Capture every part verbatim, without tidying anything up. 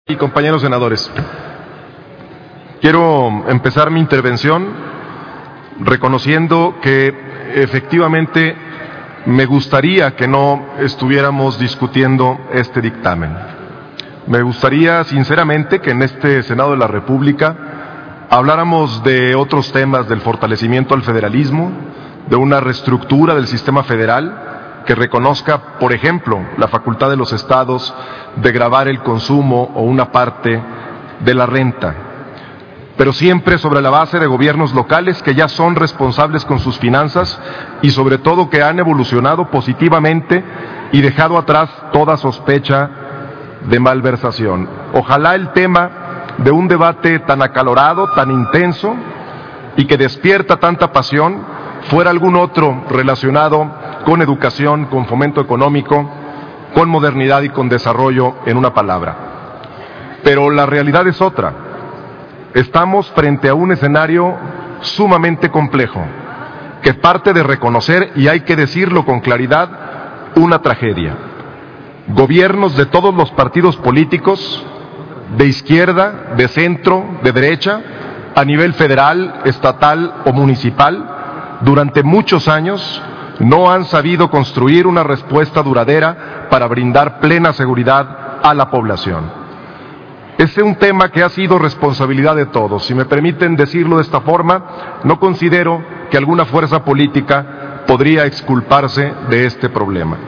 Y compañeros senadores, quiero empezar mi intervención reconociendo que efectivamente me gustaría que no estuviéramos discutiendo este dictamen. Me gustaría sinceramente que en este Senado de la República habláramos de otros temas, del fortalecimiento al federalismo, de una reestructura del sistema federal que reconozca, por ejemplo, la facultad de los estados de gravar el consumo o una parte de la renta, pero siempre sobre la base de gobiernos locales que ya son responsables con sus finanzas y sobre todo que han evolucionado positivamente y dejado atrás toda sospecha de malversación. Ojalá el tema de un debate tan acalorado, tan intenso y que despierta tanta pasión fuera algún otro relacionado con educación, con fomento económico, con modernidad y con desarrollo, en una palabra. Pero la realidad es otra. Estamos frente a un escenario sumamente complejo, que parte de reconocer, y hay que decirlo con claridad, una tragedia. Gobiernos de todos los partidos políticos, de izquierda, de centro, de derecha, a nivel federal, estatal o municipal, durante muchos años, no han sabido construir una respuesta duradera para brindar plena seguridad a la población. Este es un tema que ha sido responsabilidad de todos. Si me permiten decirlo de esta forma, no considero que alguna fuerza política podría exculparse de este problema.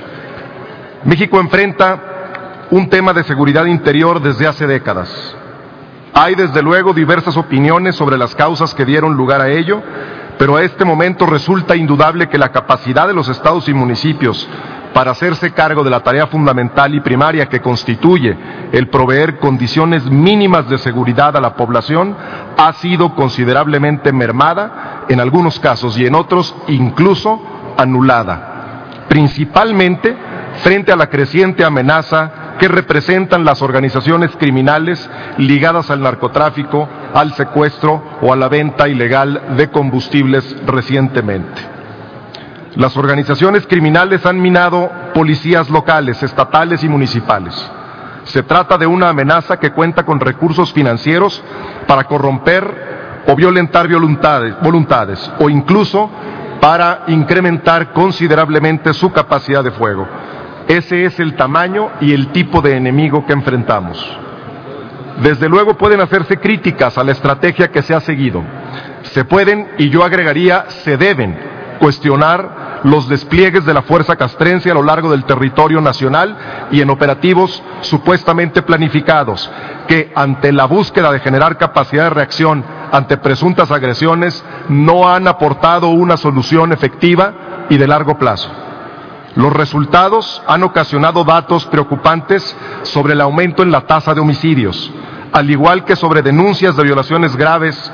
México enfrenta un tema de seguridad interior desde hace décadas. Hay desde luego diversas opiniones sobre las causas que dieron lugar a ello, pero a este momento resulta indudable que la capacidad de los estados y municipios para hacerse cargo de la tarea fundamental y primaria que constituye el proveer condiciones mínimas de seguridad a la población ha sido considerablemente mermada en algunos casos y en otros incluso anulada, principalmente frente a la creciente amenaza que representan las organizaciones criminales ligadas al narcotráfico, al secuestro o a la venta ilegal de combustibles recientemente. Las organizaciones criminales han minado policías locales, estatales y municipales. Se trata de una amenaza que cuenta con recursos financieros para corromper o violentar voluntades, voluntades o incluso para incrementar considerablemente su capacidad de fuego. Ese es el tamaño y el tipo de enemigo que enfrentamos. Desde luego pueden hacerse críticas a la estrategia que se ha seguido. Se pueden, y yo agregaría, se deben cuestionar los despliegues de la fuerza castrense a lo largo del territorio nacional y en operativos supuestamente planificados, que ante la búsqueda de generar capacidad de reacción ante presuntas agresiones no han aportado una solución efectiva y de largo plazo. Los resultados han ocasionado datos preocupantes sobre el aumento en la tasa de homicidios, al igual que sobre denuncias de violaciones graves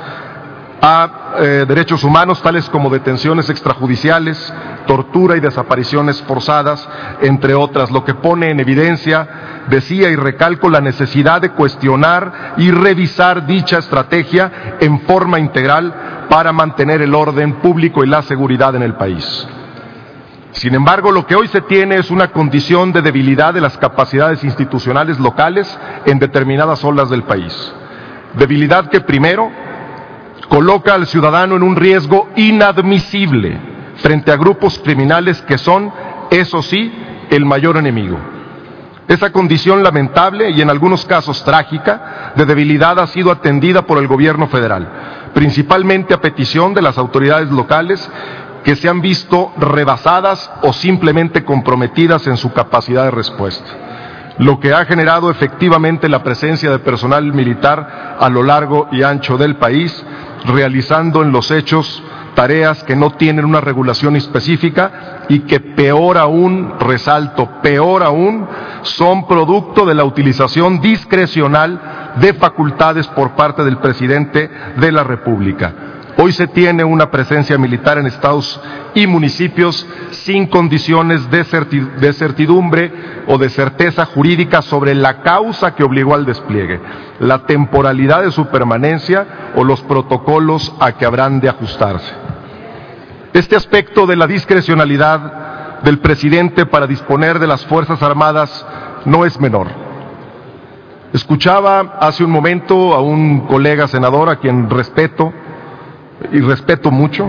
a eh, derechos humanos, tales como detenciones extrajudiciales, tortura y desapariciones forzadas, entre otras, lo que pone en evidencia, decía y recalco, la necesidad de cuestionar y revisar dicha estrategia en forma integral para mantener el orden público y la seguridad en el país. Sin embargo, lo que hoy se tiene es una condición de debilidad de las capacidades institucionales locales en determinadas zonas del país. Debilidad que primero coloca al ciudadano en un riesgo inadmisible frente a grupos criminales que son, eso sí, el mayor enemigo. Esa condición lamentable y en algunos casos trágica de debilidad ha sido atendida por el gobierno federal, principalmente a petición de las autoridades locales que se han visto rebasadas o simplemente comprometidas en su capacidad de respuesta, lo que ha generado efectivamente la presencia de personal militar a lo largo y ancho del país, realizando en los hechos tareas que no tienen una regulación específica y que peor aún, resalto, peor aún, son producto de la utilización discrecional de facultades por parte del presidente de la República. Hoy se tiene una presencia militar en estados y municipios sin condiciones de certidumbre o de certeza jurídica sobre la causa que obligó al despliegue, la temporalidad de su permanencia o los protocolos a que habrán de ajustarse. Este aspecto de la discrecionalidad del presidente para disponer de las Fuerzas Armadas no es menor. Escuchaba hace un momento a un colega senador a quien respeto y respeto mucho.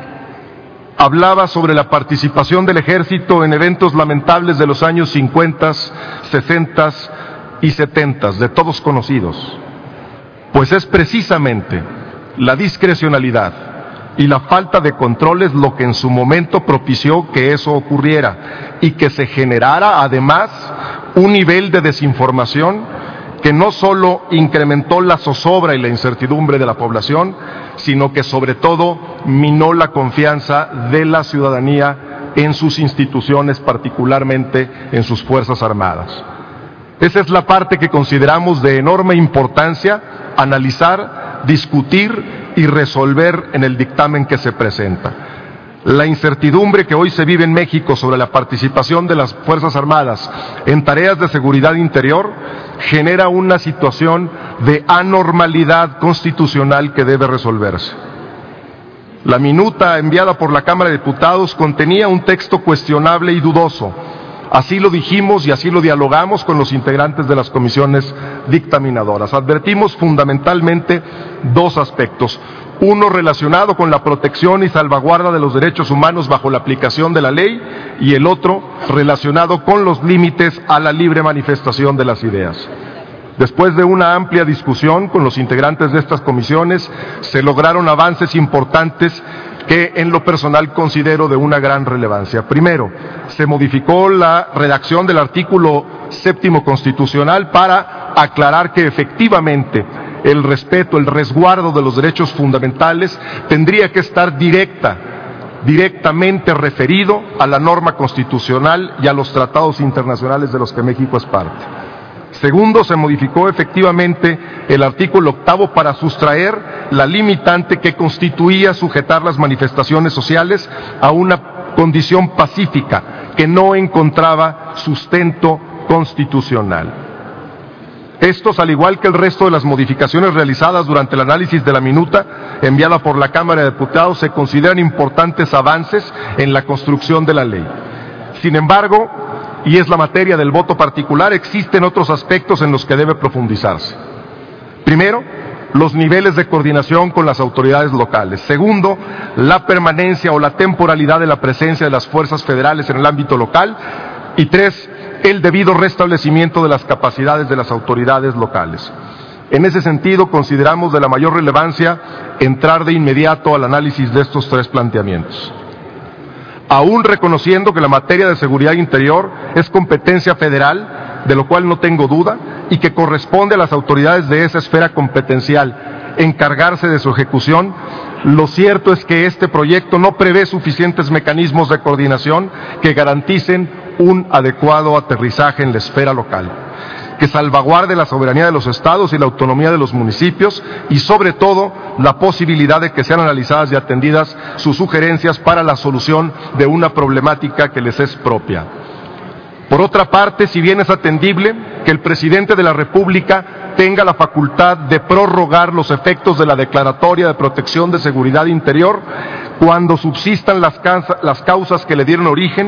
Hablaba sobre la participación del ejército en eventos lamentables de los años cincuenta, sesenta y setenta, de todos conocidos. Pues es precisamente la discrecionalidad y la falta de controles lo que en su momento propició que eso ocurriera y que se generara además un nivel de desinformación que no solo incrementó la zozobra y la incertidumbre de la población, sino que sobre todo minó la confianza de la ciudadanía en sus instituciones, particularmente en sus Fuerzas Armadas. Esa es la parte que consideramos de enorme importancia analizar, discutir y resolver en el dictamen que se presenta. La incertidumbre que hoy se vive en México sobre la participación de las Fuerzas Armadas en tareas de seguridad interior genera una situación de anormalidad constitucional que debe resolverse. La minuta enviada por la Cámara de Diputados contenía un texto cuestionable y dudoso. Así lo dijimos y así lo dialogamos con los integrantes de las comisiones dictaminadoras. Advertimos fundamentalmente dos aspectos. Uno relacionado con la protección y salvaguarda de los derechos humanos bajo la aplicación de la ley y el otro relacionado con los límites a la libre manifestación de las ideas. Después de una amplia discusión con los integrantes de estas comisiones, se lograron avances importantes que en lo personal considero de una gran relevancia. Primero, se modificó la redacción del artículo séptimo constitucional para aclarar que efectivamente el respeto, el resguardo de los derechos fundamentales tendría que estar directa, directamente referido a la norma constitucional y a los tratados internacionales de los que México es parte. Segundo, se modificó efectivamente el artículo octavo para sustraer la limitante que constituía sujetar las manifestaciones sociales a una condición pacífica que no encontraba sustento constitucional. Estos, al igual que el resto de las modificaciones realizadas durante el análisis de la minuta enviada por la Cámara de Diputados, se consideran importantes avances en la construcción de la ley. Sin embargo, y es la materia del voto particular, existen otros aspectos en los que debe profundizarse. Primero, los niveles de coordinación con las autoridades locales. Segundo, la permanencia o la temporalidad de la presencia de las fuerzas federales en el ámbito local. Y tres, el debido restablecimiento de las capacidades de las autoridades locales. En ese sentido, consideramos de la mayor relevancia entrar de inmediato al análisis de estos tres planteamientos. Aún reconociendo que la materia de seguridad interior es competencia federal, de lo cual no tengo duda, y que corresponde a las autoridades de esa esfera competencial encargarse de su ejecución, lo cierto es que este proyecto no prevé suficientes mecanismos de coordinación que garanticen un adecuado aterrizaje en la esfera local, que salvaguarde la soberanía de los estados y la autonomía de los municipios y sobre todo la posibilidad de que sean analizadas y atendidas sus sugerencias para la solución de una problemática que les es propia. Por otra parte, si bien es atendible que el presidente de la República tenga la facultad de prorrogar los efectos de la Declaratoria de Protección de Seguridad Interior cuando subsistan las, las causas que le dieron origen,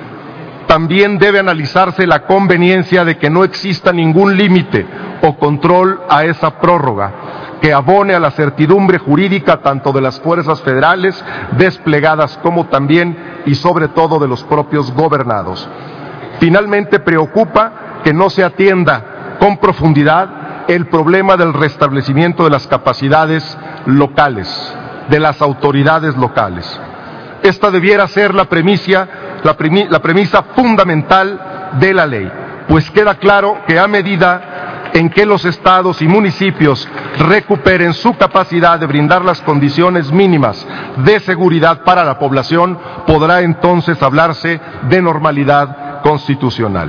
también debe analizarse la conveniencia de que no exista ningún límite o control a esa prórroga que abone a la certidumbre jurídica tanto de las fuerzas federales desplegadas como también y sobre todo de los propios gobernados. Finalmente, preocupa que no se atienda con profundidad el problema del restablecimiento de las capacidades locales, de las autoridades locales. Esta debiera ser la premisa, la, premi, la premisa fundamental de la ley, pues queda claro que a medida en que los estados y municipios recuperen su capacidad de brindar las condiciones mínimas de seguridad para la población, podrá entonces hablarse de normalidad constitucional.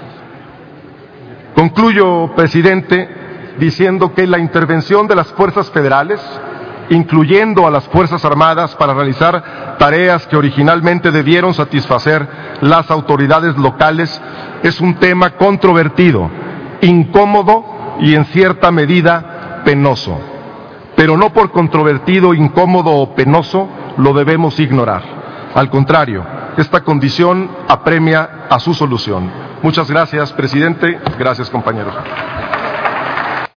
Concluyo, presidente, diciendo que la intervención de las fuerzas federales, incluyendo a las Fuerzas Armadas, para realizar tareas que originalmente debieron satisfacer las autoridades locales, es un tema controvertido, incómodo y en cierta medida penoso. Pero no por controvertido, incómodo o penoso lo debemos ignorar. Al contrario, esta condición apremia a su solución. Muchas gracias, presidente. Gracias, compañeros.